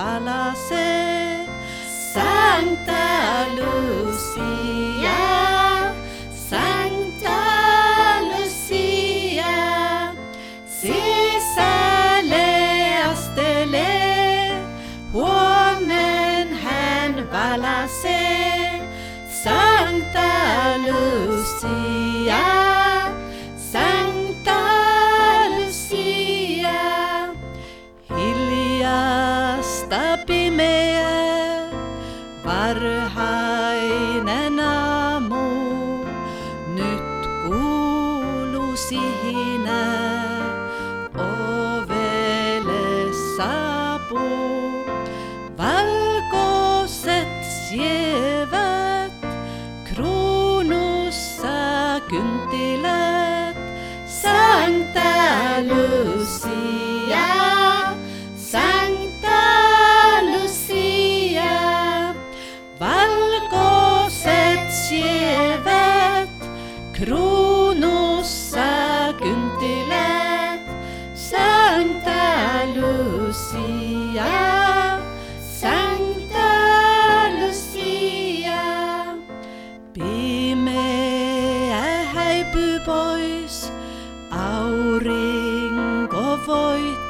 valasee. Sancta Lucia, Sancta Lucia, sisälle astelee, huomen hän valasee. Sancta Lucia, Sancta Lucia, hiljasta pimeä, varhainen aamu, nyt kuuluu sihinä, ovelle saapuu. Valkoiset sievät, kruunussa kynttilät. Sancta Lucia, Sancta Lucia, valkoiset sievät, kruunussa kynttilät. Sancta Lucia, Sancta Lucia, pimeä häipyy pois, aurinko voittaa.